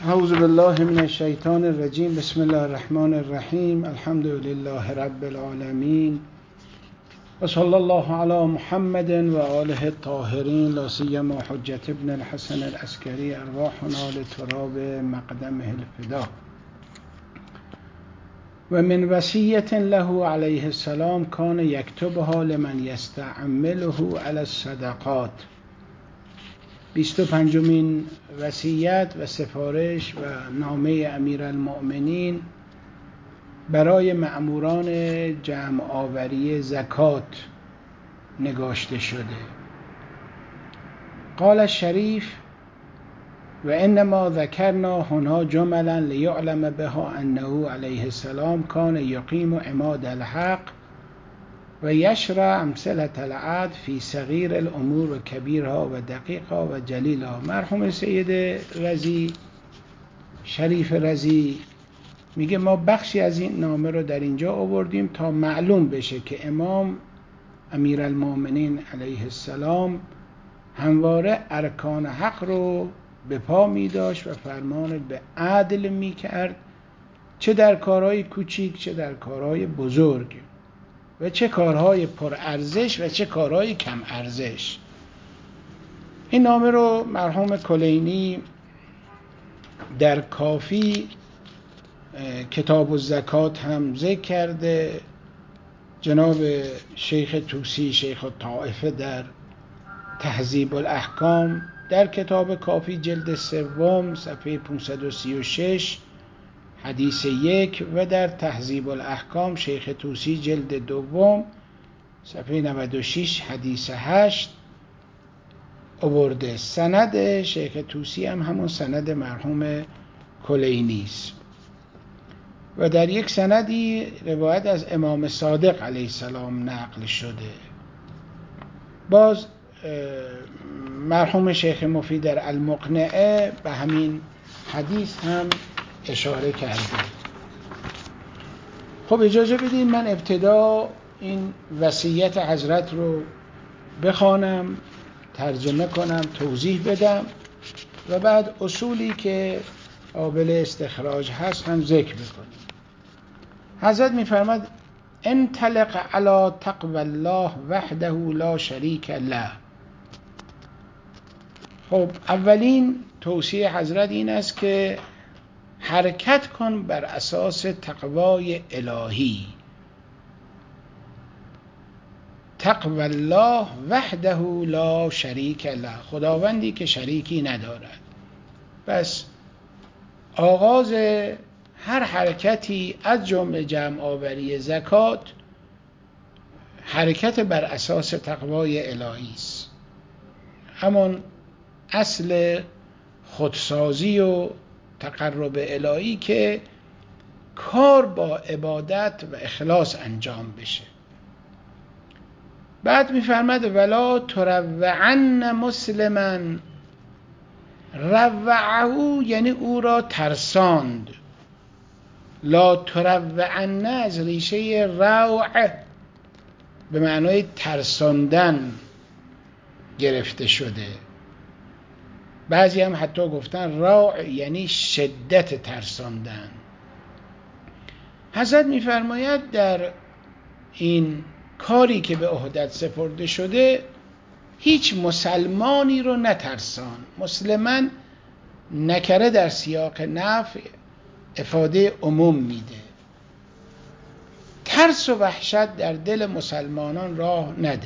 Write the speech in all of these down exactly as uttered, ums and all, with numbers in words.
اعوذ بالله من الشیطان الرجیم. بسم الله الرحمن الرحیم. الحمد لله رب العالمین و صلی الله علی محمد و آله الطاهرین، لا سیما حجت ابن الحسن العسکری، ارواحنا لتراب مقدمه الفدا. و من وصیة له علیه السلام کان یکتبها لمن یستعمله علی الصدقات. بیست و پنجمین وصیت و سفارش و نامه امیرالمؤمنین برای مأموران جمع آوری زکات نگاشته شده. قال الشریف و انما ذکرنا هنا جملا لیعلم بها انه علیه السلام کان یقیم عماد الحق و یشرع امثلة العدل فی صغیر الامور و کبیرها و دقیقها و جلیلها. مرحوم سید رضی، شریف رضی، میگه ما بخشی از این نامه رو در اینجا آوردیم تا معلوم بشه که امام امیرالمؤمنین علیه السلام همواره ارکان حق رو به پا می داشت و فرمان به عدل می کرد، چه در کارهای کوچیک چه در کارهای بزرگ، و چه کارهای پر ارزش و چه کارهای کم ارزش. این نامه رو مرحوم کلینی در کافی کتاب الزکات هم ذکر کرده. جناب شیخ طوسی، شیخ الطائفه، در تهذیب الاحکام در کتاب کافی جلد سوم صفحه پانصد و سی و شش حدیث یک و در تهذیب الاحکام شیخ طوسی جلد دوم صفحه نود و شش حدیث هشت آورده. سند شیخ طوسی هم همون سند مرحوم کلینی است و در یک سندی روایت از امام صادق علیه السلام نقل شده. باز مرحوم شیخ مفید در المقنعه به همین حدیث هم اشاره کرده. خب اجازه بدین من ابتدا این وصیت حضرت رو بخوانم، ترجمه کنم، توضیح بدم و بعد اصولی که قابل استخراج هست هم ذکر بکنم. حضرت می‌فرماد انطلق علی تقوی الله وحده لا شریک له. خب اولین توصیه حضرت این است که حرکت کن بر اساس تقوای الهی. تقوی الله وحده لا شریک له، خداوندی که شریکی ندارد. پس آغاز هر حرکتی از جمله جمع آوری زکات حرکت بر اساس تقوای الهی است، همون اصل خودسازی و تقرب الهی که کار با عبادت و اخلاص انجام بشه. بعد میفرماد ولا تروعن مسلما، روعه یعنی او را ترساند. لا تروعن از ریشه روع به معنای ترساندن گرفته شده. بعضی هم حتی گفتن روع یعنی شدت ترساندن. حضرت میفرماید در این کاری که به عهدت سپرده شده هیچ مسلمانی رو نترسان. مسلمان نکره در سیاق نفی افاده عموم میده. ترس و وحشت در دل مسلمانان راه نده.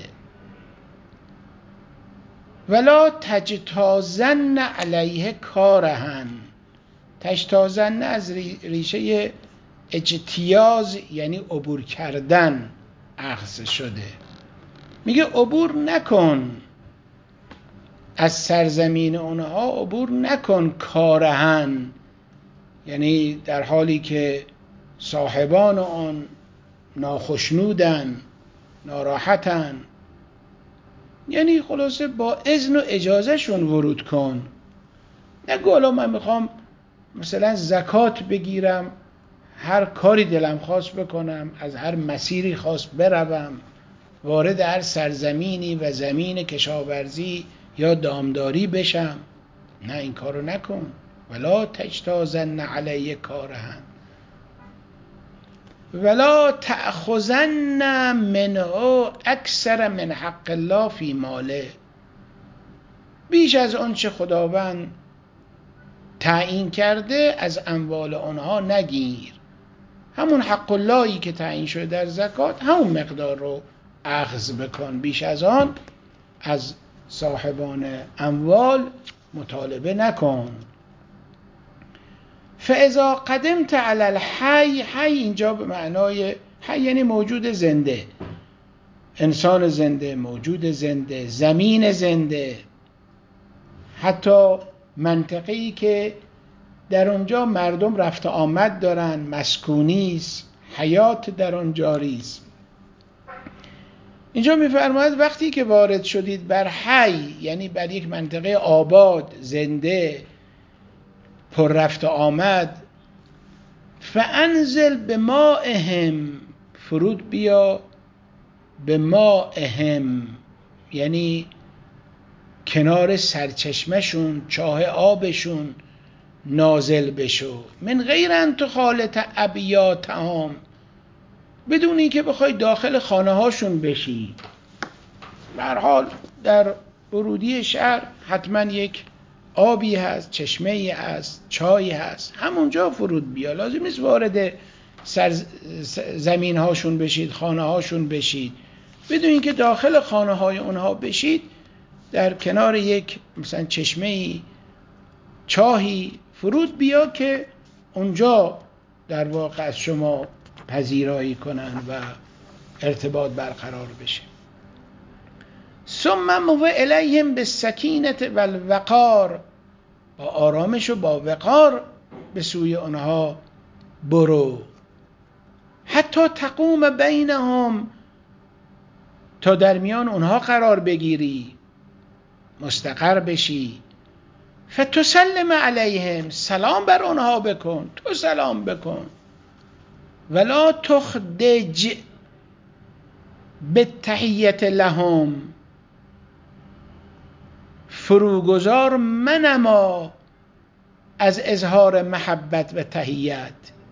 ولا تجتازن علیه کارهن. تجتازن از ریشه اجتیاز یعنی عبور کردن اخذ شده. میگه عبور نکن از سرزمین اونها، عبور نکن کارهن، یعنی در حالی که صاحبان آن ناخشنودن، ناراحتن، یعنی خلاصه با اذن و اجازه شون ورود کن. نگو حالا من میخوام مثلا زکات بگیرم، هر کاری دلم خواست بکنم، از هر مسیری خواست بروم، وارد هر سرزمینی و زمین کشاورزی یا دامداری بشم. نه، این کارو نکن. ولا تجتازن علی کارهن ولا تأخذن منه اکثر من حق الله فی ماله، بیش از اون چه خداوند تعیین کرده از اموال آنها نگیر. همون حق اللهی که تعیین شده در زکات همون مقدار رو اخذ بکن، بیش از آن از صاحبان اموال مطالبه نکن. فاذا قدمت علی الحی، حی اینجا به معنای حی یعنی موجود زنده، انسان زنده، موجود زنده، زمین زنده، حتی منطقه‌ای که در اونجا مردم رفت آمد دارن، مسکونی است، حیات در آن جاری است. اینجا می‌فرماید وقتی که وارد شدید بر حی، یعنی بر یک منطقه آباد، زنده، پر رفت آمد، فانزل بمائهم، فرود بیا به مائهم، یعنی کنار سرچشمشون، چاه آبشون نازل بشو. من غیر ان تخالط ابیاتهم، بدون این که بخوای داخل خانه هاشون بشی. به هر حال در ورودی شهر حتما یک آبی هست، چشمه‌ای هست، چایی هست، همونجا فرود بیا. لازم نیست وارد سر زمین هاشون بشید، خانه هاشون بشید. بدون اینکه داخل خانه های اونها بشید، در کنار یک مثلا چشمه‌ای، چاهی فرود بیا که اونجا در واقع از شما پذیرایی کنن و ارتباط برقرار بشه. ثم مو الیهم بالسکینه والوقار، با آرامش و با وقار به سوی آنها برو. حتی تقوم بینهم، تا در میان اونها قرار بگیری، مستقر بشی. فتسلم علیهم، سلام بر آنها بکن، تو سلام بکن. ولا تخدج بالتحیة لهم، فروگذار منما از اظهار محبت و تحیت.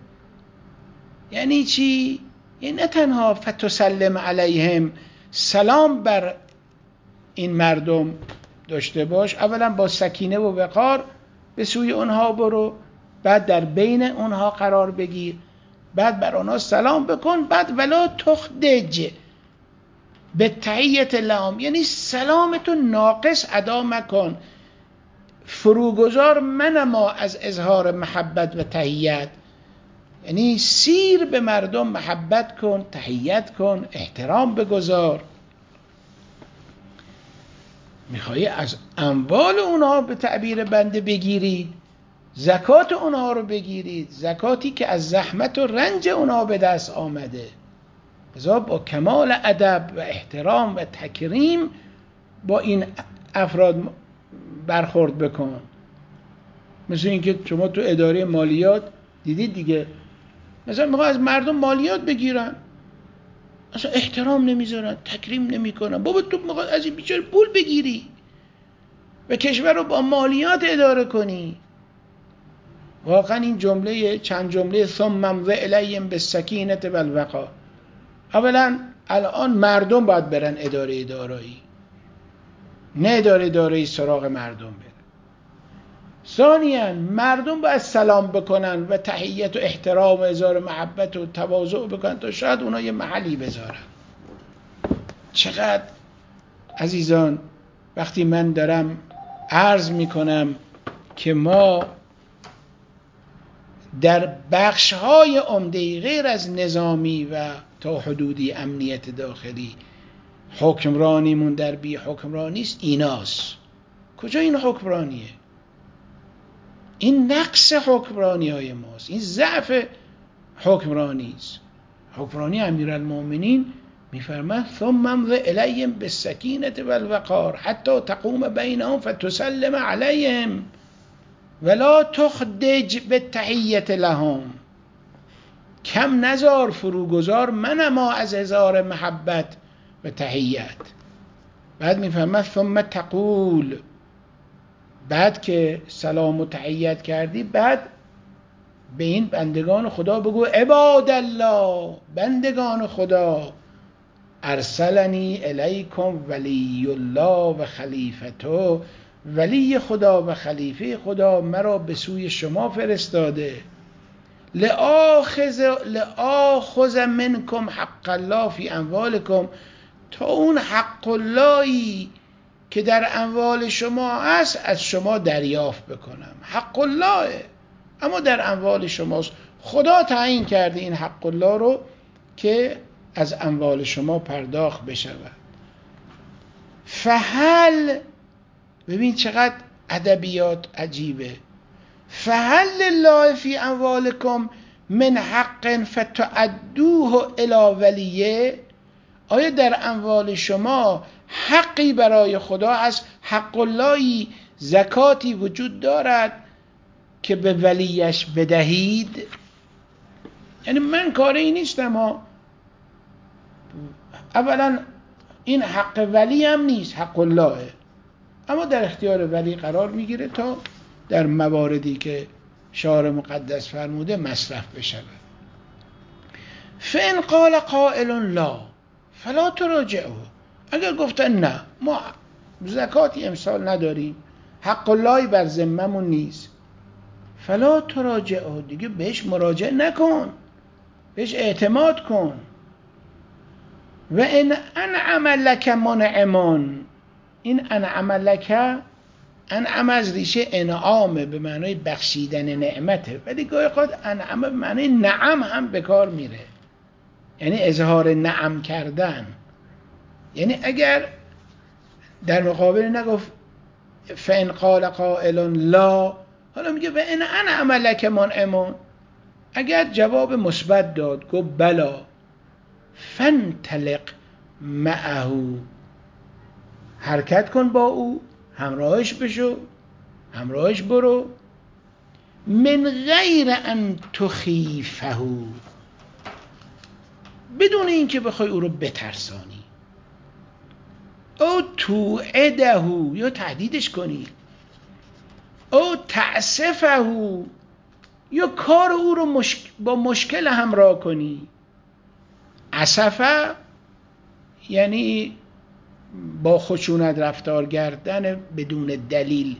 یعنی چی؟ یعنی نه تنها فتسلم علیهم، سلام بر این مردم داشته باش، اولا با سکینه و وقار به سوی اونها برو، بعد در بین اونها قرار بگیر، بعد بر آنها سلام بکن، بعد ولا تخدج به تحیت لهم، یعنی سلامتو ناقص ادا مکن، فروگذار منما از اظهار محبت و تحیت، یعنی سیر به مردم محبت کن، تحیت کن، احترام بگذار. میخوایی از اموال اونها به تعبیر بنده بگیرید، زکات اونها رو بگیرید، زکاتی که از زحمت و رنج اونها به دست آمده. لذا با کمال ادب و احترام و تکریم با این افراد برخورد بکن. مثل اینکه شما تو اداره مالیات دیدید دیگه، مثلا میخوان از مردم مالیات بگیرن، اصلا احترام نمیذارن، تکریم نمیکنن. بابا تو میخواد از این بیچاره پول بگیری و کشور رو با مالیات اداره کنی. واقعا این جمله، چند جمله ثم امض الیهم بالسکینه والوقار، اولا الان مردم باید برن اداره دارایی، نه اداره دارایی سراغ مردم بره. ثانیاً مردم باید سلام بکنن و تحیت و احترام و اظهار محبت و تواضع بکنن تا شاید اونا یه محلی بذارن. چقدر عزیزان وقتی من دارم عرض میکنم که ما در بخش‌های عمده غیر از نظامی و تا حدودی امنیت داخلی حکمرانیمون در بی حکمرانی است، ایناست. کجا این حکمرانیه؟ این نقص حکمرانی های ماست، این ضعف حکمرانی است. حکمرانی امیرالمومنین میفرماد ثم امض الیهم بالسکینه والوقار حتی تقوم بینهم فتسلم علیهم ولا تخدج بالتحیة لهم، کم نزار، فروگذار منما از اظهار محبت و تحیت. بعد میفرماد ثم تقول، بعد که سلام و تحیت کردی، بعد به این بندگان خدا بگو عباد الله، بندگان خدا، ارسلنی الیکم ولی الله و خلیفته، ولی خدا و خلیفه خدا مرا به سوی شما فرستاده، لآخذ لآخذ منکم حق الله فی اموالکم، تا اون حق اللهی که در اموال شما هست از شما دریافت بکنم. حق الله اما در اموال شماست، خدا تعیین کرده این حق الله رو که از اموال شما پرداخت بشود. فهل، ببین چقدر ادبیات عجیبه، فهل لله فی اموالکم من حق فتؤدوه الی ولیه، آیا در اموال شما حقی برای خدا هست، حق اللهی، زکاتی وجود دارد که به ولیش بدهید؟ یعنی من کاری نیستم ها، اولا این حق ولی هم نیست، حق اللهه، اما در اختیار ولی قرار میگیره تا در مواردی که شارع مقدس فرموده مصرف بشود. فإن قال قائل لا فلا تراجعه، اگر گفتن نه ما زکاتی امسال نداریم، حق اللهی بر ذممون نیست، فلا تراجعه، دیگه بهش مراجعه نکن، بهش اعتماد کن. و ان انعم لک منعمان، این انعم لک، انعم از ریشه انعامه به معنای بخشیدن نعمته، ولی گاهی اوقات انعم به معنای نعم هم به کار میره، یعنی اظهار نعم کردن. یعنی اگر در مقابل نگفت فإن قال قائل لا، حالا میگه و ان انعم لک منعمان، اگر جواب مثبت داد گفت بلا، فانطلق معه، حرکت کن با او، همراهش بشو، همراهش برو، من غیر ان تخیفه، بدون اینکه بخوای او رو بترسانی، او توعده، یا تهدیدش کنی، او تعسفه، یا کار او رو مشک... با مشکل همراه کنی. عسفه یعنی با خشونت رفتار کردن، بدون دلیل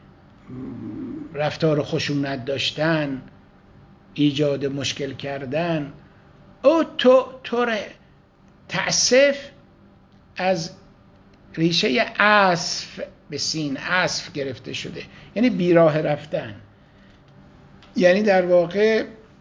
رفتار خشونت داشتن، ایجاد مشکل کردن. او تو توره، تعسف از ریشه عصف به سین، عصف گرفته شده، یعنی بیراه رفتن، یعنی در واقع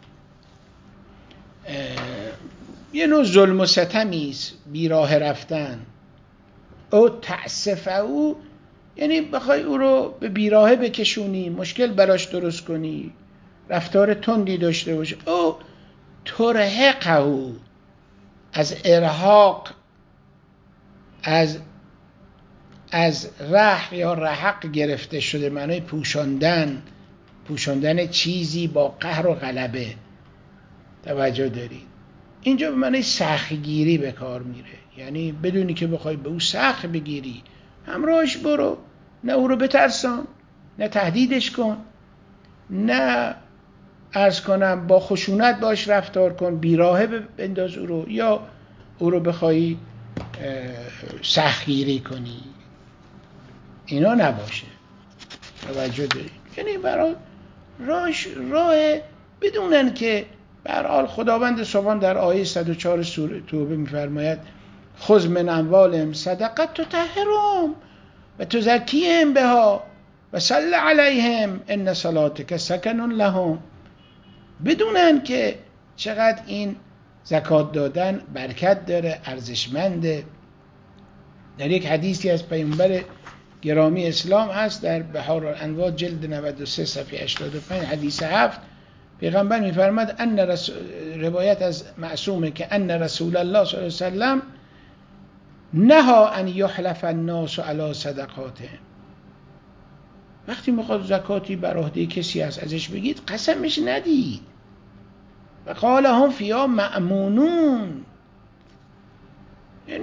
یه نوع ظلم و ستمی است، بیراه رفتن. او تعسف او یعنی بخوای او رو به بیراهه بکشونی، مشکل براش درست کنی، رفتار تندی داشته باشه. او ترهقه، از ارهاق، از از رح یا رحق گرفته شده، معنای پوشاندن، پوشاندن چیزی با قهر و غلبه. توجه دارید؟ اینجا به معنی سختگیری به کار میره، یعنی بدونی که بخوای به او سخت بگیری، همراهش برو، نه او رو بترسان، نه تهدیدش کن، نه عرض کنم با خشونت باش رفتار کن، بیراهه بنداز او رو، یا او رو بخوای سختگیری کنی، اینا نباشه. توجه دارید؟ یعنی برای راهش راه بدونن که به هر حال خداوند سبحان در آیه صد و چهار سوره توبه می‌فرماید خذ من اموالهم صدقه تطهرهم و تزکیهم بها و صل علیهم ان صلاتک سکن لهم. بدونن که چقدر این زکات دادن برکت داره، ارزشمنده. در یک حدیثی از پیامبر گرامی اسلام هست، در بحار الانوار جلد نود و سه صفحه هشتاد و پنج حدیث هفت، پیغمبر میفرماد ان رسول، روایت از معصومه، که ان رسول الله صلی الله علیه وسلم نها ان یحلف الناس علی صدقاتهم، وقتی میخواد زکاتی بر عهده کسی هست ازش بگید قسمش ندید. و قال هم فیها مأمونون، یعنی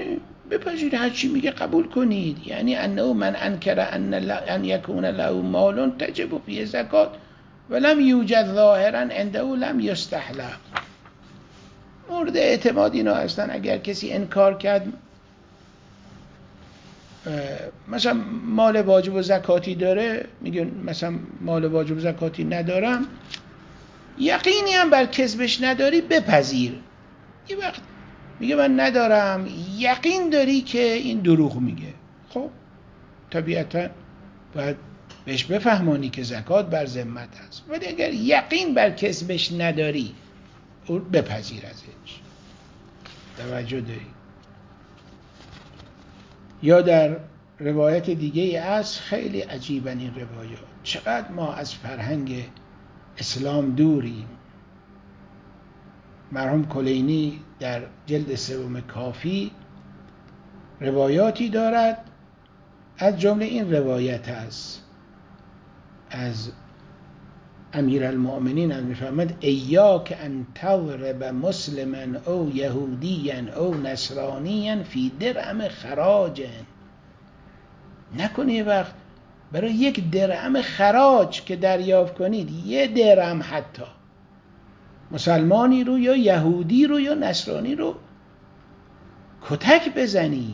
بپذیرید، هر چی میگه قبول کنید. یعنی انه من انکر ان ان یکون له مال تجب فی زکات ولم یوجد ظاهرا عنده لم یستحلف. مورد اعتماد اینا هستن. اگر کسی انکار کرد مثلا مال واجب و زکاتی داره، میگه مثلا مال واجب و زکاتی ندارم، یقینی هم بر کذبش نداری، بپذیر. یه وقت میگه من ندارم، یقین داری که این دروغ میگه، خب طبیعتا باید بهش بفهمانی که زکات بر ذمت است. ولی اگر یقین بر کذبش نداری، بپذیر ازش. توجه داری؟ یا در روایت دیگه از خیلی عجیبن این روایات، چقدر ما از فرهنگ اسلام دوریم. مرحوم کلینی در جلد سوم کافی روایاتی دارد، از جمله این روایت است از امیرالمؤمنین از میفرماد ایاک ان تضرب مسلما او یهودیا او نصرانیا فی درهم خراج. نکنی وقت برای یک درهم خراج که دریافت کنید، یه درهم حتی مسلمانی رو یا یهودی رو یا نصرانی رو کتک بزنی.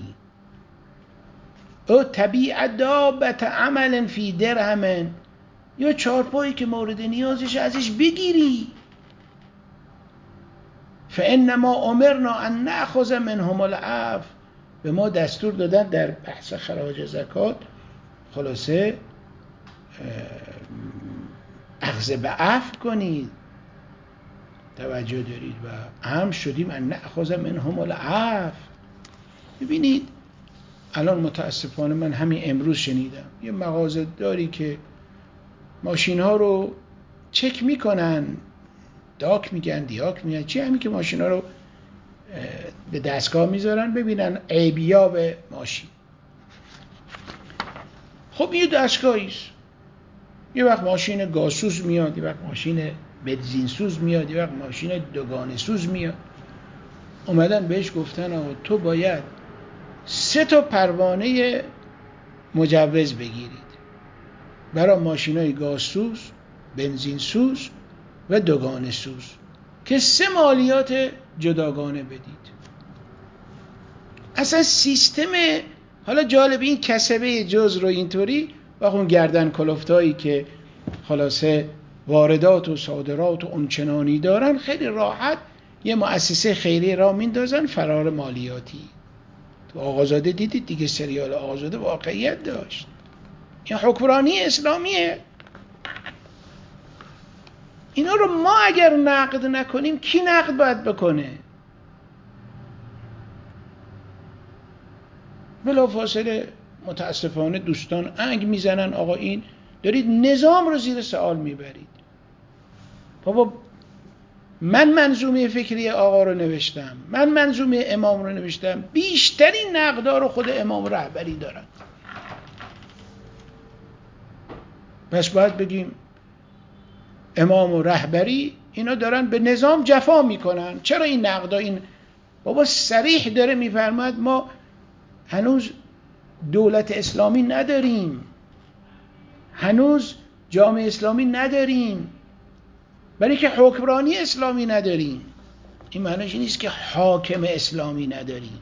او تبیع دابت عمل فی درهم، یا چارپایی که مورد نیازش ازش بگیری. فانما امرنا ان ناخذ منهم العفو، به ما دستور دادن در بحث خراج زکات خلاصه اخذ به عفو کنید. توجه دارید؟ و هم شدیم ان ناخذ منهم العفو. ببینید الان متاسفانه من همین امروز شنیدم یه مغازه داری که ماشین ها رو چک میکنن، داک میگن دیاک میگن چی، همین که ماشین ها رو به دستگاه میذارن ببینن عیبیاب ماشین. خب یه دستگاهیست، یه وقت ماشین گازسوز میاد، یه وقت ماشین بنزین سوز میاد، یه وقت ماشین دوگانه سوز میاد. اومدن بهش گفتن آقا تو باید سه تا پروانه مجوز بگیرید برای ماشینای گازسوز، بنزین سوز و دوگانه سوز که سه مالیات جداگانه بدید. اصلا سیستم، حالا جالب این کسبه جز رو اینطوری و اون گردن کلفتایی که خلاصه واردات و صادرات و اونچنانی دارن خیلی راحت یه مؤسسه خیریه را میندازن فرار مالیاتی. تو آقازاده دیدید دیگه، سریال آقازاده واقعیت داشت. این حکمرانی اسلامیه. اینا رو ما اگر نقد نکنیم کی نقد باید بکنه؟ بلافاصله متاسفانه دوستان انگ میزنن آقا این دارید نظام رو زیر سوال میبرید. بابا من منظومه فکری آقا رو نوشتم، من منظومه امام رو نوشتم، بیشترین نقدا رو خود امام رهبری دارن. پس باید بگیم امام و رهبری اینا دارن به نظام جفا میکنن. چرا این نقدا؟ این بابا صریح داره میفرماد ما هنوز دولت اسلامی نداریم، هنوز جامعه اسلامی نداریم، برای که حکمرانی اسلامی نداریم. این معنیش نیست که حاکم اسلامی نداریم.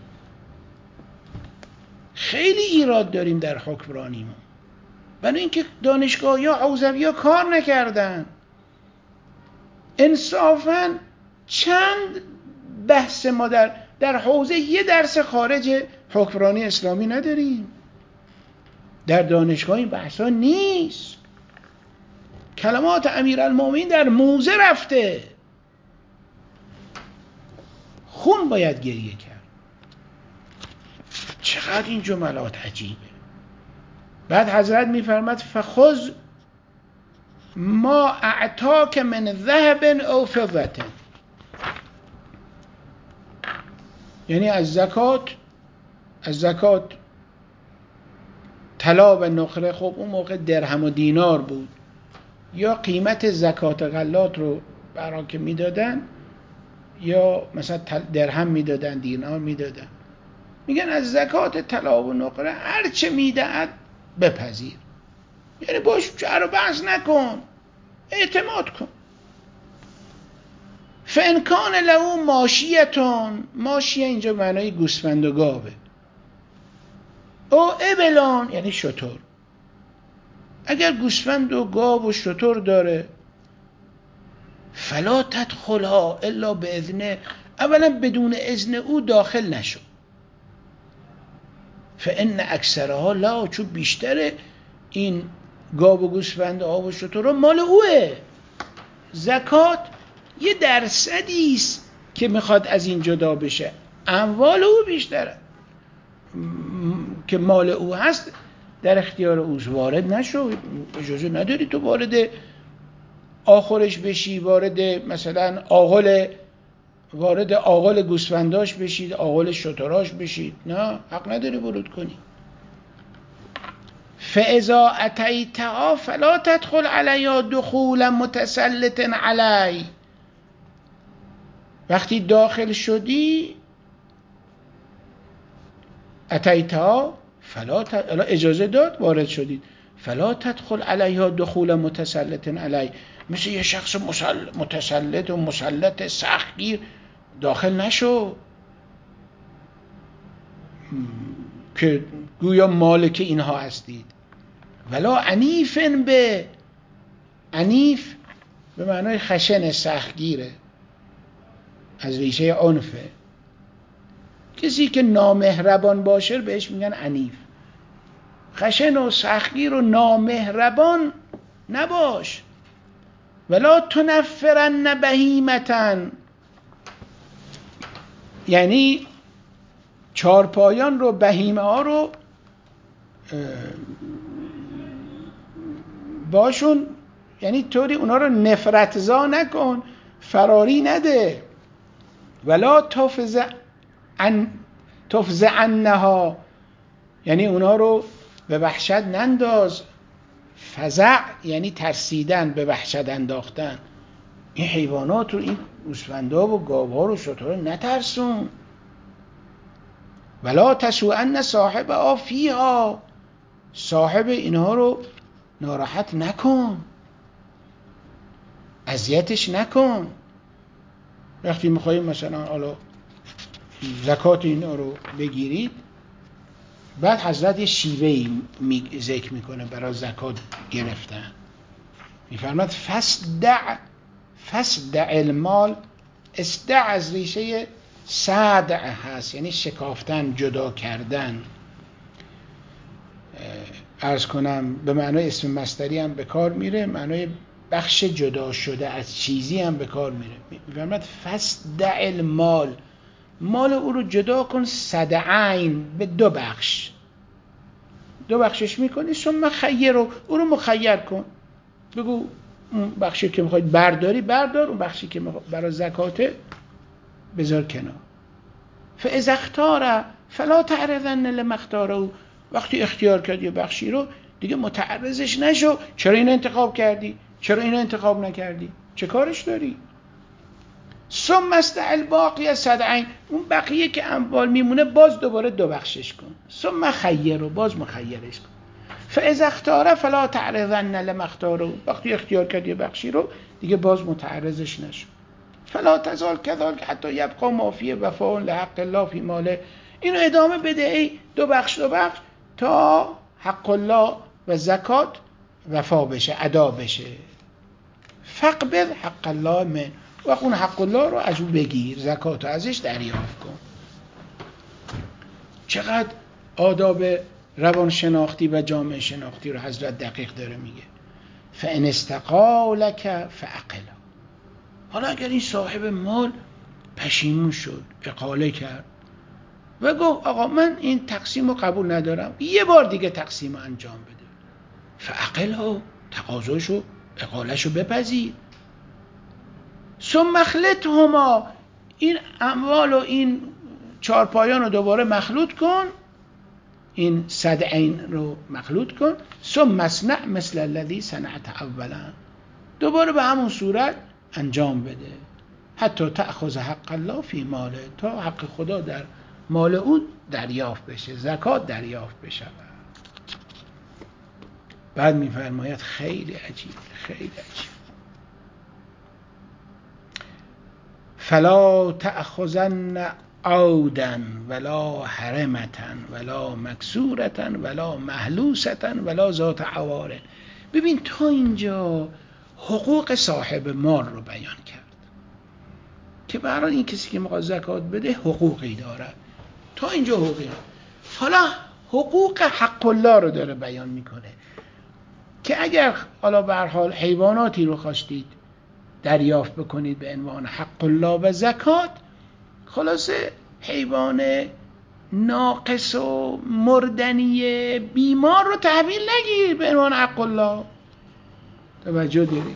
خیلی ایراد داریم در حکمرانی ما، برای اینکه دانشگاه یا حوزوی ها کار نکردن. انصافاً چند بحث ما در در حوزه یه درس خارج حکمرانی اسلامی نداریم. در دانشگاه این بحثا نیست. کلمات امیرالمومنین در موزه رفته، خون باید گریه کرد. چقدر این جملات عجیبه. بعد حضرت میفرماد فخذ ما اعطاک من ذهب او فضة، یعنی از زکات از زکات طلا و نقره، خب اون موقع درهم و دینار بود، یا قیمت زکات غلات رو برای که میدادن، یا مثلا درهم میدادن، دینار میدادن. میگن از زکات طلا و نقره هر چه میدهد بپذیر، یعنی باش چرا بحث نکن، اعتماد کن. فان کان له ماشیتون، ماشیه اینجا معنای گوسفند و گاوه، او ابلان یعنی شتر، اگر گوسفند و گاو و شتر داره، فلا تدخلها الا باذنه، اولا بدون اذن او داخل نشو. فان اکثرها لا، چون بیشتر این گاو و گوسفند آب و شتر مال اوه. زکات یه درصدی است که میخواد از این جدا بشه، اموال او بیشتره که مال او هست در اختیار اوست، وارد نشو، اجازه نداری تو وارد آخرش بشی، وارد مثلا آغل وارد آغل گوسفنداش بشید، آغل شتراش بشید، نه، حق نداری ورود کنی. فاذا اتیتها فلا تدخل علیها دخول متسلط علی، وقتی داخل شدی اتیتها فلا ت... اجازه داد وارد شدید، فلا تدخل علیها دخول متسلط علی، مثل یه شخص مسل... متسلط و مسلط سختگیر داخل نشو که گویا مالک اینها هستید. ولا عنیفن به، عنیف به معنای خشن سختگیره، از ریشه عنفه، کسی که نامهربان باشه بهش میگن عنیف. خشن و سختگیر و نامهربان نباش. ولا تنفرن بهیمتن، یعنی چارپایان رو، بهیمه ها رو باشون، یعنی طوری اونا رو نفرتزا نکن، فراری نده. ولا تفزع ان تفزعنها، یعنی اونا رو به وحشت ننداز. فزع یعنی ترسیدن، به وحشت انداختن. این حیوانات رو، این گوسفندا و گاوها رو، شترها نترسون. ولا تسوءن صاحبها فیها، صاحب اینها رو ناراحت نکن، اذیتش نکن. وقتی میخواییم مثلا حالا زکات اینا رو بگیرید، بعد حضرت یه شیوهی ذکر میکنه برای زکات گرفتن، میفرماد فسدع فسدع المال، استع از ریشه صدع هست، یعنی شکافتن، جدا کردن. عرض کنم به معنای اسم مصدری هم به کار میره، معنای بخش جدا شده از چیزی هم به کار میره. میفرماد فسدع المال، مال او رو جدا کن، صدعین، به دو بخش، دو بخشش میکنی. ثم خیر رو، او رو مخیر کن، بگو اون بخشی که میخواید برداری بردار، اون بخشی که برای زکاته بذار کنار. فاذا اختار فلا تعرضن لما اختاره، وقتی اختیار کردی بخشی رو دیگه متعرضش نشو، چرا اینو انتخاب کردی، چرا اینو انتخاب نکردی، چه کارش داری. ثم استعل باقی صدعین، اون بقیه که اموال میمونه باز دوباره دو بخشش کن. ثم خیر رو، باز مخیرش کن. فاذا اختار فلا تعرضن لما اختاره، وقتی اختیار کردی بخشی رو دیگه باز متعرضش نشو. فلا تزال كذلك حتی یبقى ما فیه وفاء لحق الله فی ماله، اینو ادامه بده، ای دو بخش دو بخش تا حق الله و زکات وفا بشه، ادا بشه. فقبض حق الله من، و اون حق الله رو از او بگیر، زکات رو ازش دریافت کن. چقدر آداب روانشناختی و جامعه شناختی رو حضرت دقیق داره میگه. فان استقالک فاقلا، حالا اگر این صاحب مال پشیمون شد، اقاله کرد و گفت آقا من این تقسیم رو قبول ندارم، یه بار دیگه تقسیم رو انجام بده، فاقلا، تقاضاشو اقالهشو بپذیر. ثم اخلطهما، این اموال و این چارپایان رو دوباره مخلوط کن، این صدعین رو مخلوط کن. ثم اصنع مثل الذی صنعت اولا، دوباره به همون صورت انجام بده. حتی تأخذ حق الله فی ماله، تا حق خدا در مال او دریافت بشه، زکات دریافت بشه. بعد میفرماید خیلی عجیب، خیلی عجیب، فلا تأخذن عودا ولا حرمة ولا مکسورة ولا محلوسة ولا ذات عوار. ببین تا اینجا حقوق صاحب مال رو بیان کرد که برای این کسی که میخواد زکات بده حقوقی داره. تا اینجا حقوقی. حالا حقوق حق الله رو داره بیان میکنه که اگر حالا به هر حال حیواناتی رو خواستید دریافت بکنید به عنوان حق الله و زکات، خلاصه حیوان ناقص و مردنی بیمار رو تحویل نگیر به عنوان حق الله. توجه دارید؟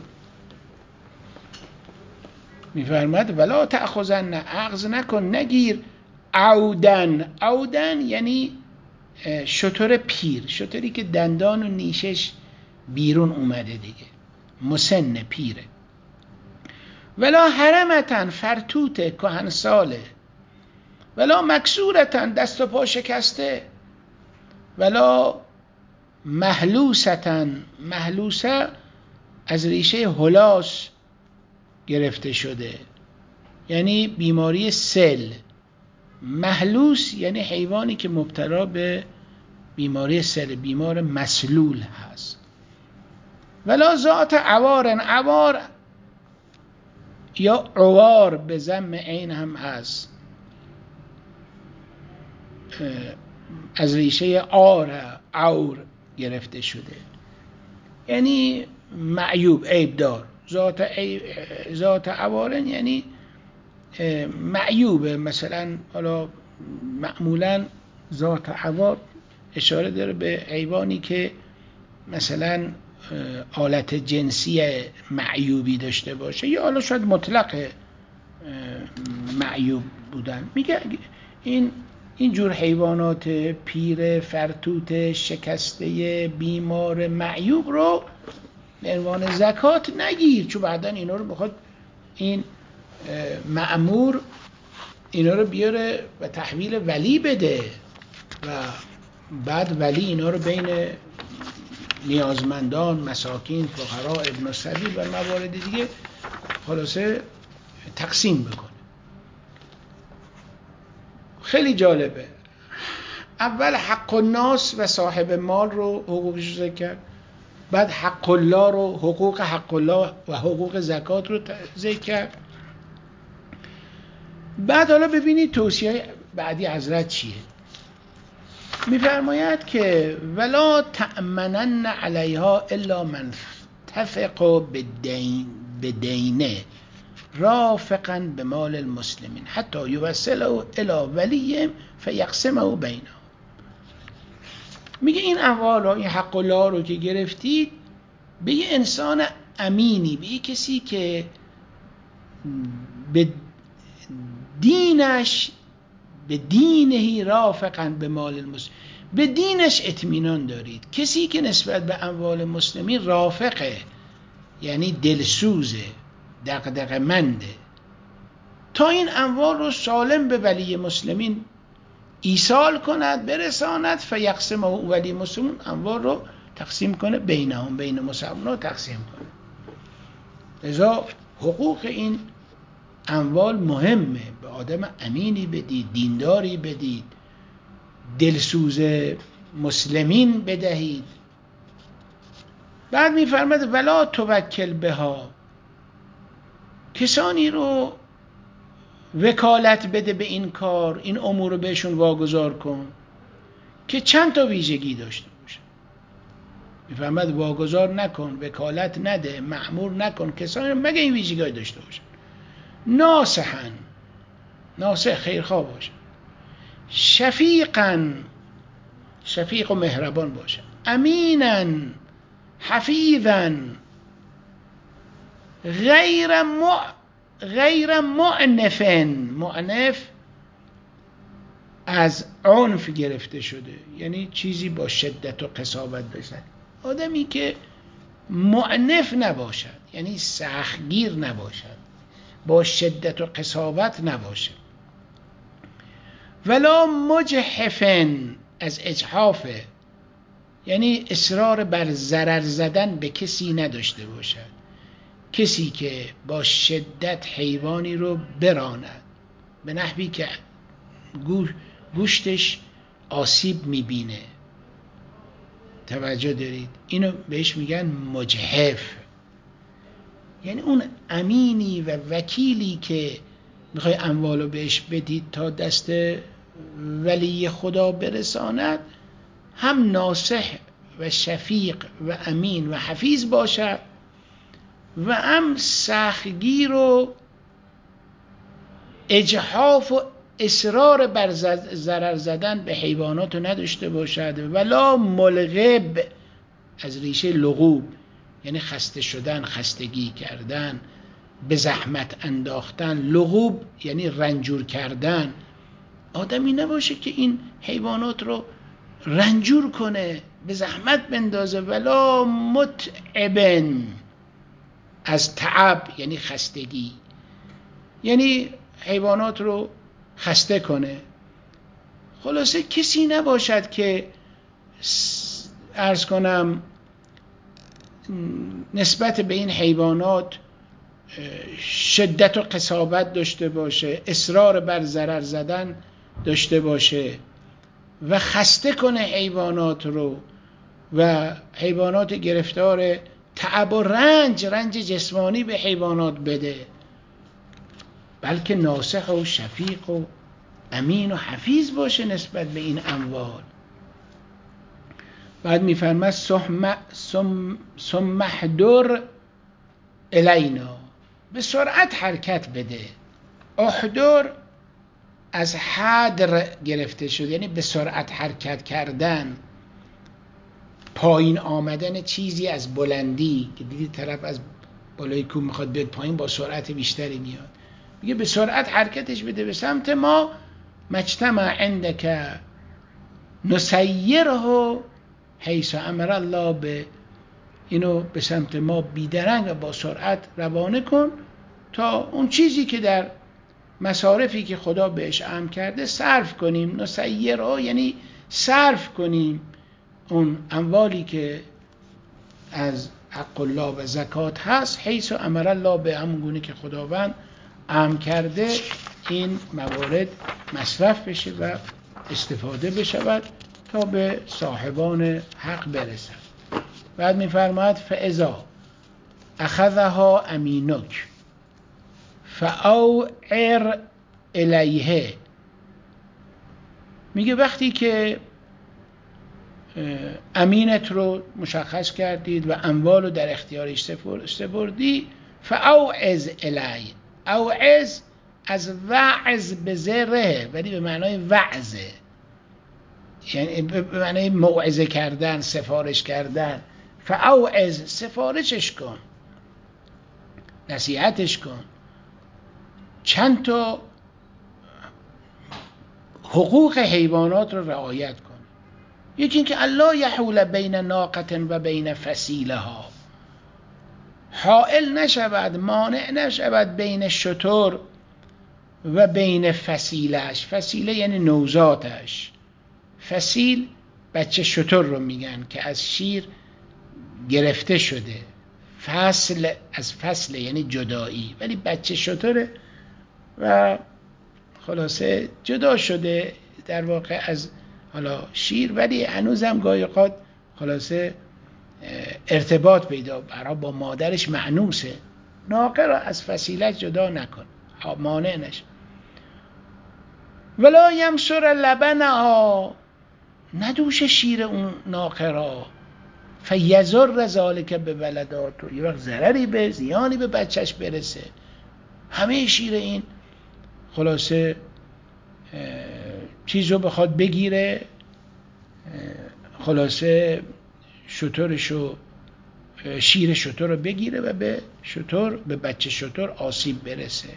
میفرماد ولا تأخذن، اخذ نکن، نگیر، عودن. عودن یعنی شتر پیر، شتری که دندان و نیشش بیرون اومده دیگه، مسن پیره. ولا حرمتن، فرتوته، کهنساله. ولا مکسورتن، دست و پا شکسته. ولا محلوستن، محلوسه از ریشه هلاس گرفته شده، یعنی بیماری سل. محلوس یعنی حیوانی که مبتلا به بیماری سل، بیمار مسلول هست. ولا ذات عوارن، عوار یا عوار به ضم عین هم هست، از ریشه عار، عور گرفته شده، یعنی معیوب، عیب دار. ذات عیب، ذات عوارن یعنی معیوبه. مثلا حالا معمولا ذات عوار اشاره داره به حیوانی که مثلا آلت جنسی معیوبی داشته باشه، یا حالا شاید مطلق معیوب بودن. میگه این این جور حیوانات پیر، فرتوت، شکسته، بیمار، معیوب رو به عنوان زکات نگیر، چون بعدن اینا رو بخواد این مأمور اینا رو بیاره و تحویل ولی بده و بعد ولی اینا رو بین نیازمندان، مساکین، فقرا، ابن السبیل و موارد دیگه خلاصه تقسیم بکنه. خیلی جالبه. اول حق الناس و صاحب مال رو حقوقش ذکر کرد، بعد حق الله رو، حقوق حق الله و حقوق زکات رو ذکر کرد. بعد حالا ببینید توصیه بعدی حضرت چیه. میفرماید که ولا تأمنن علیها الا من تفق بالدین بدینه رافقا به مال المسلمین حتی یوصله الی ولیم فیقسمه بینهم. میگه این اموال، این حق الله رو که گرفتید به یه انسان امینی، به یه کسی که به دینش، به دینهی رافقا به مال المسلمین، به دینش اطمینان دارید. کسی که نسبت به اموال مسلمین رافقه، یعنی دلسوزه، دغدغه منده، تا این اموال رو سالم به ولی مسلمین ایصال کند، برساند، فیقسمه ولی مسلمون اموال رو تقسیم کنه بینهم، بین مسلمان‌ها تقسیم کنه. لذا حقوق این اموال مهمه. به آدم امینی بدید، دینداری بدید، دلسوز مسلمین بدهید. بعد میفرماد ولا توکل بها، کسانی رو وکالت بده به این کار، این امور رو بهشون واگذار کن که چند تا ویژگی داشته باشه. میفرماد واگذار نکن، وکالت نده، مأمور نکن کسانی رو مگه این ویژگی داشته باشه. ناصحن، ناصح خیرخواه باشه. شفیقا، شفیق و مهربان باشه. امیناً، حفیظاً، غیر مع... غیر معنفن. معنف از عنف گرفته شده، یعنی چیزی با شدت و قساوت داشتن. آدمی که معنف نباشد، یعنی سختگیر نباشد، با شدت و قساوت نباشد. ولا مجحفن، از اجحافه یعنی اصرار بر ضرر زدن به کسی نداشته باشد، کسی که با شدت حیوانی رو براند به نحوی که گوشتش آسیب میبینه. توجه دارید؟ اینو بهش میگن مجحف. یعنی اون امینی و وکیلی که میخوای اموالو بهش بدید تا دست ولی خدا برساند، هم ناصح و شفیق و امین و حفیظ باشد و هم سختگیر و اجحاف و اصرار بر ضرر زدن به حیوانات رو نداشته باشد. ولا ملغب، از ریشه لغوب یعنی خسته شدن، خستگی کردن، به زحمت انداختن. لغوب یعنی رنجور کردن. آدمی نباشه که این حیوانات رو رنجور کنه، به زحمت بندازه. ولا متعبن، از تعب یعنی خستگی، یعنی حیوانات رو خسته کنه. خلاصه کسی نباشد که عرض کنم نسبت به این حیوانات شدت و قساوت داشته باشه، اصرار بر ضرر زدن داشته باشه و خسته کنه حیوانات رو و حیوانات گرفتار تعب و رنج رنج جسمانی به حیوانات بده، بلکه ناصح و شفیق و امین و حفیظ باشه نسبت به این اموال. بعد میفرماد ثم احضر الینا، به سرعت حرکت بده. احضر از حدر گرفته شد، یعنی به سرعت حرکت کردن، پایین آمدن چیزی از بلندی که دیدی طرف از بالای کوه میخواد بیاد پایین با سرعت بیشتری میاد، میگه به سرعت حرکتش بده به سمت ما. مجتمع عندک نسیره حیث امر الله، به اینو به سمت ما بیدرنگ و با سرعت روانه کن تا اون چیزی که در مصارفی که خدا بهش امر کرده صرف کنیم. نسیره یعنی صرف کنیم اون اموالی که از حق الله و زکات هست، حیث امر الله، به همون گونه که خداوند امر کرده این موارد مصرف بشه و استفاده بشود تا به صاحبان حق برسد. بعد میفرماید فاذا اخذها امینک فاوعر الیه، میگه وقتی که امینت رو مشخص کردید و اموال رو در اختیارش سپردی، فاوعظ الیه. اوعظ از وعظ به زره، ولی به معنای وعظه، یعنی به معنای موعظه کردن، سفارش کردن. فاوعظ، سفارشش کن، نصیحتش کن. چند تا حقوق حیوانات رو رعایت کن. یکی اینکه الله یحول بین ناقة و بین فصیلها، حائل نشود، مانع نشود بین شتر و بین فصیلش. فصیله یعنی نوزادش، فصیل بچه شتر رو میگن که از شیر گرفته شده. فصل از فصل یعنی جدایی، ولی بچه شتره و خلاصه جدا شده در واقع از حالا شیر، ولی هنوزم گاهی اوقات خلاصه ارتباط پیدا برای با مادرش مأنوسه. ناقه را از فصیلت جدا نکن، مانع نشه. ولا یمسر لبنها، ندوش شیر اون ناقه را. فیضر ذالک به ولداتو، یه وقت ضرری به زیانی به بچهش برسه. همه شیر این خلاصه چیز رو بخواد بگیره، خلاصه شترشو، شیر شتر رو بگیره و به شتر، به بچه شتر آسیب برسه.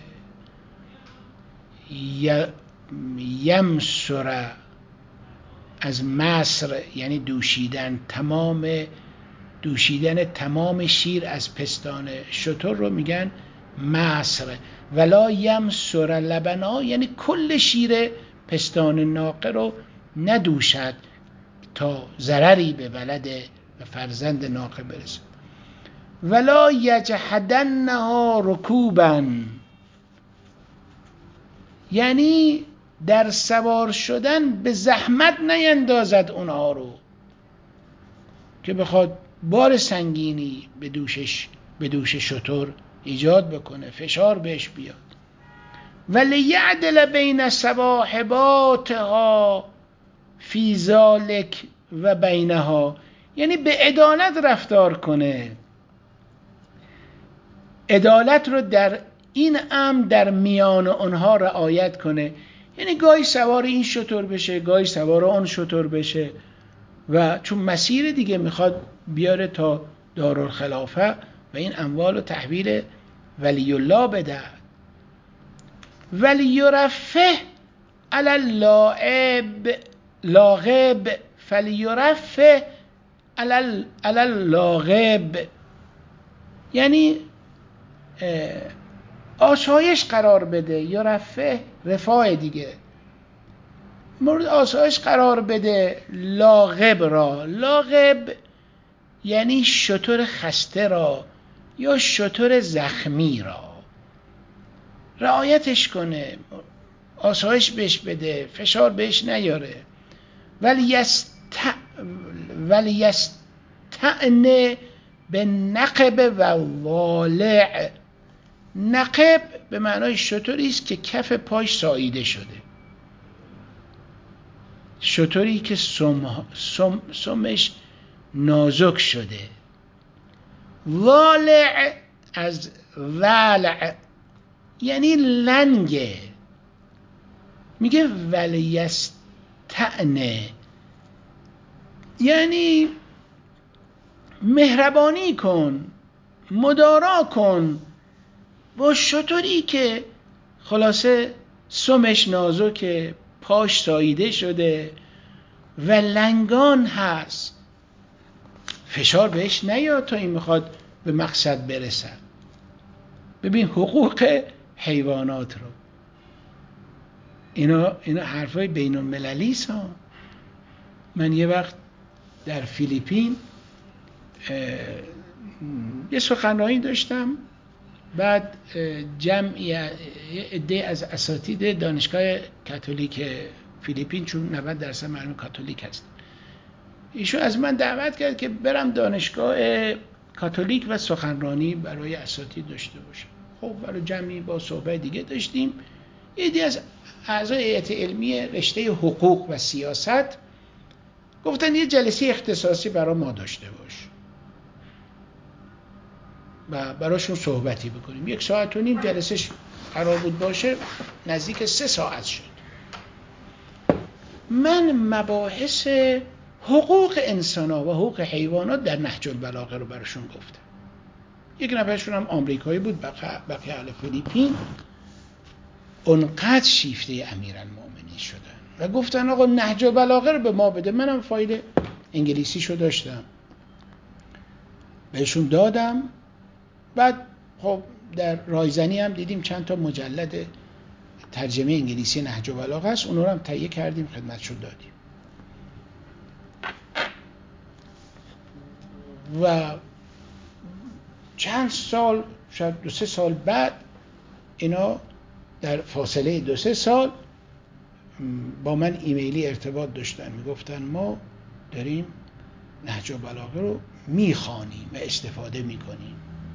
یمسر از مصر یعنی دوشیدن، تمام دوشیدن تمام شیر از پستان شتر رو میگن مصر. ولا یمسر لبنا یعنی کل شیر پستان ناقه رو ندوشد تا ضرری به ولد و فرزند ناقه برسد. ولا یجحدنها رکوبا، یعنی در سوار شدن به زحمت نیندازد اونها رو که بخواد بار سنگینی به دوشش به دوش شتر ایجاد بکنه، فشار بهش بیاد. ولیعدل بین صواحباتها فی ذلک و بینها، یعنی به عدالت رفتار کنه، عدالت رو در این امر در میان اونها رعایت کنه. یعنی گاهی سوار این شتر بشه، گاهی سوار آن شتر بشه، و چون مسیر دیگه میخواد بیاره تا دارالخلافه و این اموال رو تحویل ولی الله بده. ولی یرفه علی اللاعب لاغب فلیرفه علی اللاغب، یعنی آسایش قرار بده. یرفه رفاه دیگه، مورد آسایش قرار بده لاغب را. لاغب یعنی شتر خسته را یا شتر زخمی را رعایتش کنه، آسایش بهش بده، فشار بهش نیاره. ولی یست ولی یستعنه به نقب و والع. نقب به معنای شتری است که کف پاش ساییده شده، شتری که سم سم سمش نازک شده. والع از والع یعنی لنگه. میگه ولیستعنه یعنی مهربانی کن، مدارا کن با شتری که خلاصه سمش نازکه، پاش ساییده شده و لنگان هست، فشار بهش نیاد تا این میخواد به مقصد برسد. ببین حقوق حیوانات رو، اینا اینا حرفای بین المللی است ها. من یه وقت در فیلیپین یه سخنرانی داشتم، بعد جمعی عده از اساتید دانشگاه کاتولیک فیلیپین، چون نود درصد مردم کاتولیک هست، ایشون از من دعوت کرد که برم دانشگاه کاتولیک و سخنرانی برای اساتید داشته باشم. خب برای جمعی با صحبت دیگه داشتیم، یه عده از اعضای هیئت علمی رشته حقوق و سیاست گفتن یه جلسه اختصاصی برای ما داشته باش و براشون صحبتی بکنیم. یک ساعت و نیم جلسهش قرار بود باشه، نزدیک سه ساعت شد. من مباحث حقوق انسان‌ها و حقوق حیوانات در نهج البلاغه رو براشون گفتم. یک نفرشون هم آمریکایی بود، بقیه اهل فیلیپین. اونقدر شیفته امیرالمؤمنین شدن و گفتن آقا نهج البلاغه رو به ما بده. منم فایل انگلیسیشو داشتم، بهشون دادم. بعد خب در رایزنی هم دیدیم چند تا مجلد ترجمه انگلیسی نهج البلاغه است، اونها رو هم تهیه کردیم خدمتشون دادیم. و چند سال، شاید دو سه سال بعد، اینا در فاصله دو سه سال با من ایمیلی ارتباط داشتن، میگفتن ما داریم نهج البلاغه رو میخوانیم و استفاده میکنیم.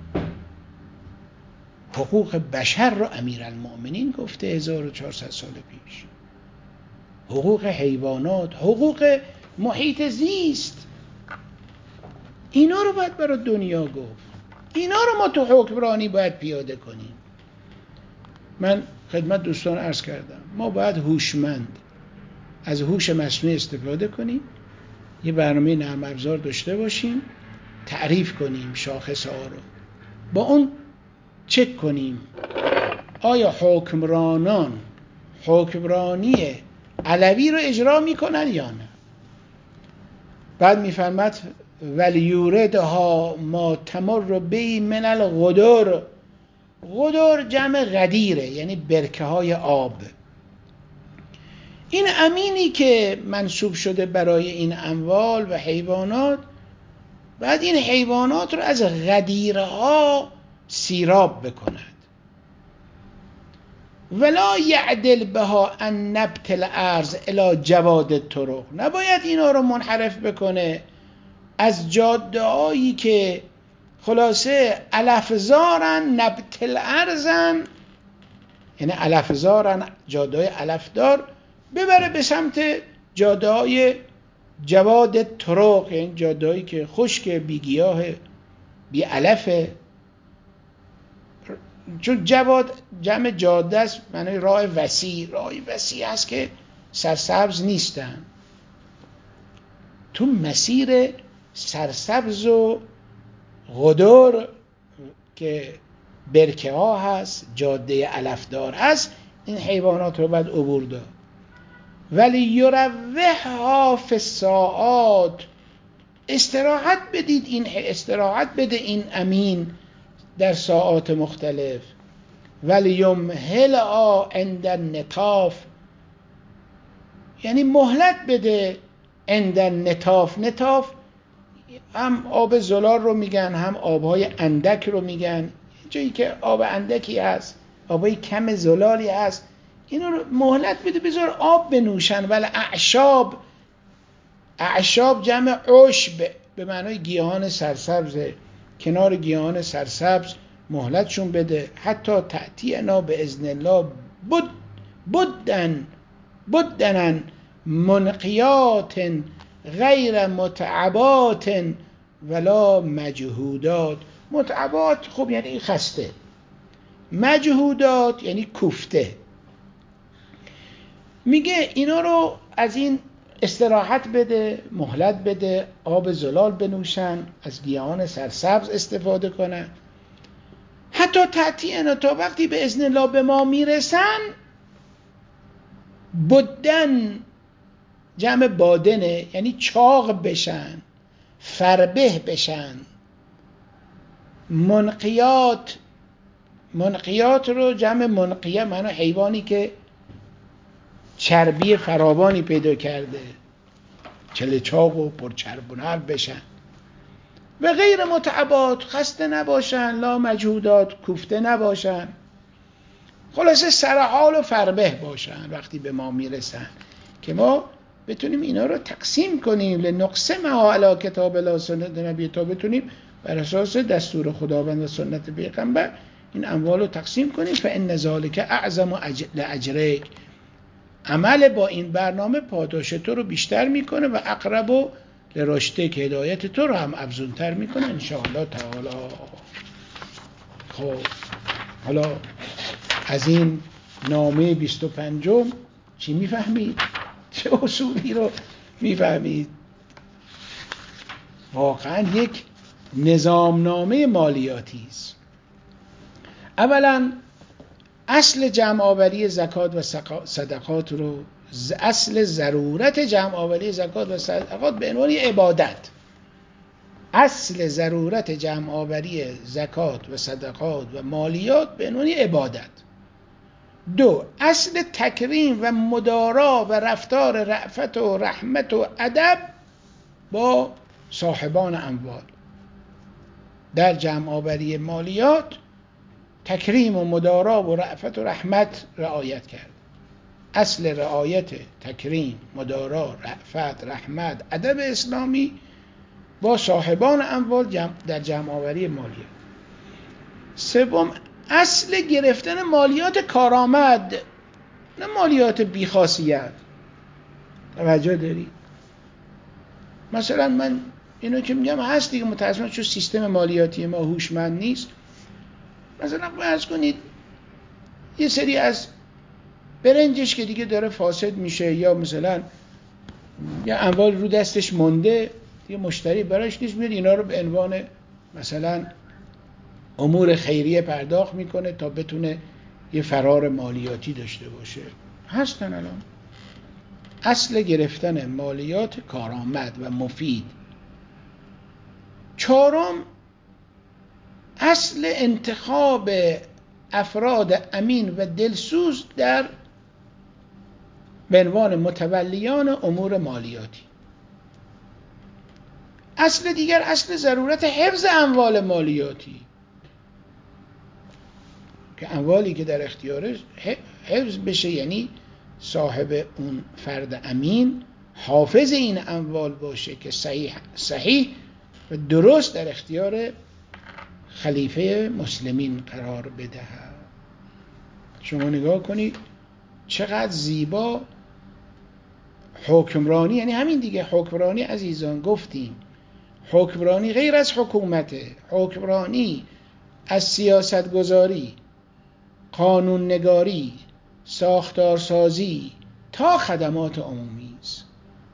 حقوق بشر رو امیرالمؤمنین گفته هزار و چهارصد سال پیش، حقوق حیوانات، حقوق محیط زیست، اینا رو باید برای دنیا گفت. اینا رو ما تو حکمرانی باید پیاده کنیم. من خدمت دوستان عرض کردم ما باید هوشمند از هوش مصنوعی استفاده کنیم، یه برنامه نرم افزار داشته باشیم، تعریف کنیم شاخص ها رو، با اون چک کنیم آیا حکمرانان حکمرانی علوی رو اجرا میکنن یا نه. بعد میفرماد ولیوردها ما تمر بی من الغدر. غدر جمع غدیره، یعنی برکه های آب. این امینی که منصوب شده برای این اموال و حیوانات، بعد این حیوانات رو از غدیرها سیراب بکند. ولا یعدل بها ان نبتل ارض الی جواد الطرق، نباید اینا رو منحرف بکنه از جاده هایی که خلاصه علفزارن، نبتل ارزن یعنی علفزارن، جاده های علفدار، ببره به سمت جاده های جواد طرق، یعنی جاده هایی که خشک، بی گیاه، بی علفه. چون جواد جمع جاده است، معنی راه وسیع، راه وسیع است که سرسبز نیستن. تو مسیر سرسبز و غدور که برکه ها هست، جاده علفدار هست، این حیوانات رو باید عبور داد. ولی یروحها فی الساعات، استراحت بدید، این استراحت بده این امین در ساعات مختلف. ولی یمهلها عند النطاف، یعنی مهلت بده عند النطاف. نطاف هم آب زلال رو میگن، هم آبهای اندک رو میگن، جایی که آب اندکی هست، آبهای کم زلالی هست، اینو رو مهلت بده، بذار آب بنوشن. ولی اعشاب، اعشاب جمع عشب به معنای گیاهان سرسبز، کنار گیاهان سرسبز مهلتشون بده. حتی تأتینا به اذن الله بد بدن بدنن منقیات غیر متعبات ولا مجهودات. متعبات خب یعنی خسته، مجهودات یعنی کوفته. میگه اینا رو از این استراحت بده، مهلت بده، آب زلال بنوشن، از گیاهان سرسبز استفاده کنن. حتی تأتینا، تا وقتی به اذن الله به ما میرسن. بدن جمع بادنه، یعنی چاق بشن، فربه بشن. منقیات، منقیات رو جمع منقیه، معنی حیوانی که چربی فراوانی پیدا کرده، چله چاق و پرچرب و نرم بشن. و غیر متعبات، خسته نباشن، لا مجهودات، کوفته نباشن، خلاصه سرحال و فربه باشن وقتی به ما میرسن، که ما بتونیم اینا رو تقسیم کنیم. لنقسمها علی کتاب الله سنت نبی، تا بتونیم بر اساس دستور خداوند و سنت پیغمبر این اموال رو تقسیم کنیم. فان ذلک اعظم لاجرک، عمل با این برنامه پاداش تو رو بیشتر میکنه و اقرب و لرشده، که هدایت تو رو هم افزونتر میکنه ان شاء الله تعالی. خب حالا از این نامه بیست و پنجم چی میفهمید؟ چه اصولی رو میفهمید؟ واقعا یک نظامنامه مالیاتی است. اولا اصل جمع آوری زکات و صدقات رو، اصل ضرورت جمع آوری زکات و صدقات به عنوان عبادت، اصل ضرورت جمع آوری زکات و صدقات و مالیات به عنوان عبادت. دو، اصل تکریم و مدارا و رفتار رأفت و رحمت و ادب با صاحبان اموال. در جمع آوری مالیات تکریم و مدارا و رأفت و رحمت رعایت کرد. اصل رعایت تکریم، مدارا، رأفت، رحمت، ادب اسلامی با صاحبان اموال جمع در جمع آوری مالیات. سوم، اصل گرفتن مالیات کارآمد، نه مالیات بیخاصیت. توجه داری؟ مثلا من اینو که میگم هست دیگه، متأسفانه چون سیستم مالیاتی ما هوشمند نیست. مثلا فرض کنید یه سری از برنجش که دیگه داره فاسد میشه، یا مثلا یا اموال رو دستش مونده، یه مشتری براش نیست، میاد اینا رو به عنوان مثلا امور خیریه پرداخت میکنه تا بتونه یه فرار مالیاتی داشته باشه. هستن الان. اصل گرفتن مالیات کارآمد و مفید. چهارم، اصل انتخاب افراد امین و دلسوز در به عنوان متولیان امور مالیاتی. اصل دیگر اصل ضرورت حفظ اموال مالیاتی، که اموالی که در اختیارش حفظ بشه، یعنی صاحب اون فرد امین حافظ این اموال باشه که صحیح صحیح و درست در اختیار خلیفه مسلمین قرار بدهد. شما نگاه کنید چقدر زیبا حکمرانی، یعنی همین دیگه حکمرانی عزیزان، گفتیم حکمرانی غیر از حکومته، حکمرانی از سیاست گذاری، قانون نگاری، ساختارسازی تا خدمات عمومی است.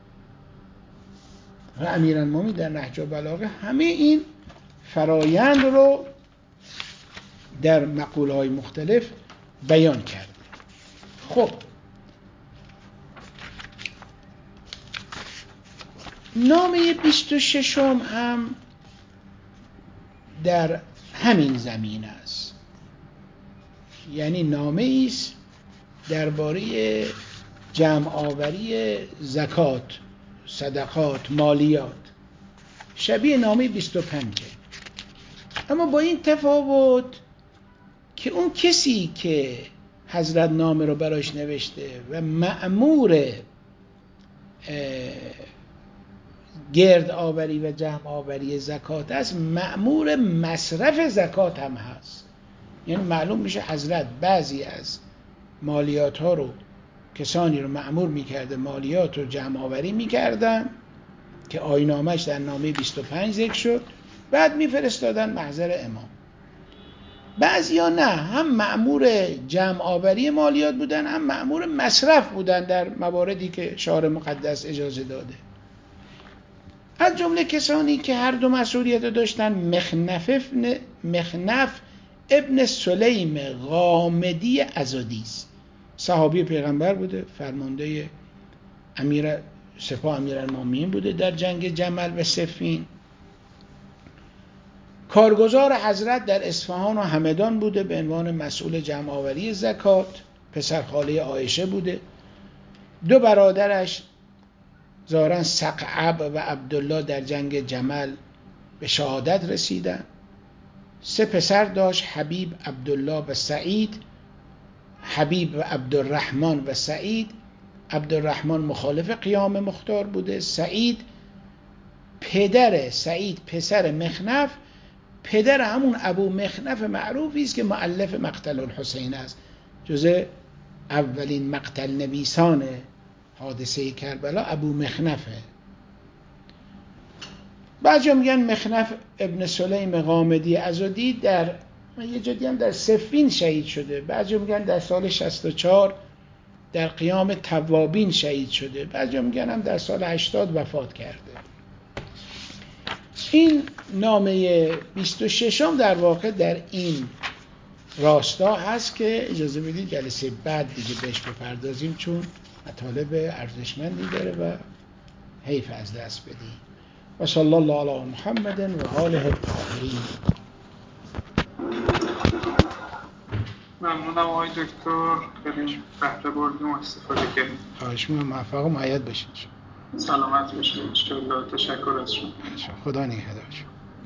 و امیرالمومنین در نهج البلاغه همه این فرایند رو در مقوله‌های مختلف بیان کرده. خب نامه بیست و ششم هم در همین زمینه است، یعنی نامه است درباره جمع آوری زکات، صدقات، مالیات، شبیه نامه بیست و پنج، اما با این تفاوت که اون کسی که حضرت نامه رو براش نوشته و مأمور گرد آوری و جمع آوری زکات است، مأمور مصرف زکات هم هست. یعنی معلوم میشه حضرت بعضی از مالیات ها رو، کسانی رو مأمور میکرده مالیات رو جمع آوری میکردن که آیین‌نامه‌اش در نامه بیست و پنج ذکر شد، بعد میفرستادن محضر امام. بعضیا نه، هم مأمور جمع آوری مالیات بودن، هم مأمور مصرف بودن در مواردی که شارع مقدس اجازه داده. از جمله کسانی که هر دو مسئولیت داشتن مخنف ابن, مخنف ابن سلیم غامدی ازدی است. صحابی پیغمبر بوده، فرمانده امیر سپاه امیرالمومنین بوده در جنگ جمل و صفین. کارگزار حضرت در اصفهان و همدان بوده به عنوان مسئول جمع آوری زکات. پسر خاله عایشه بوده. دو برادرش ظاهراً ثقعب و عبدالله در جنگ جمل به شهادت رسیدن. سه پسر داشت، حبیب، عبدالله و سعید. حبیب و عبدالرحمن و سعید. عبدالرحمن مخالف قیام مختار بوده. سعید پدر سعید پسر مخنف، پدر همون ابو مخنف معروفی است که مؤلف مقتل الحسین است، جزء اولین مقتل نویسان حادثه کربلا ابو مخنفه. بعضی میگن مخنف ابن سلیم غامدی ازدی در یه جدی هم در صفین شهید شده. بعضی میگن در سال شصت و چهار در قیام توابین شهید شده. بعضی میگن هم در سال هشتاد وفات کرده. این نامه بیست و ششم در واقع در این راستا هست که اجازه بدید جلسه بعد دیگه بهش بپردازیم، چون مطالب ارزشمندی داره و حیف از دست بدیم. و صلی الله علی محمد و آله الطاهرین. ممنونم آقای دکتر، خیلی بهره بردیم و استفاده کردیم. خواهش می‌کنم، موفق و مؤید باشید. سلامت باشید. ان شاءالله. تشکر از شما. خدا نگهدارتون.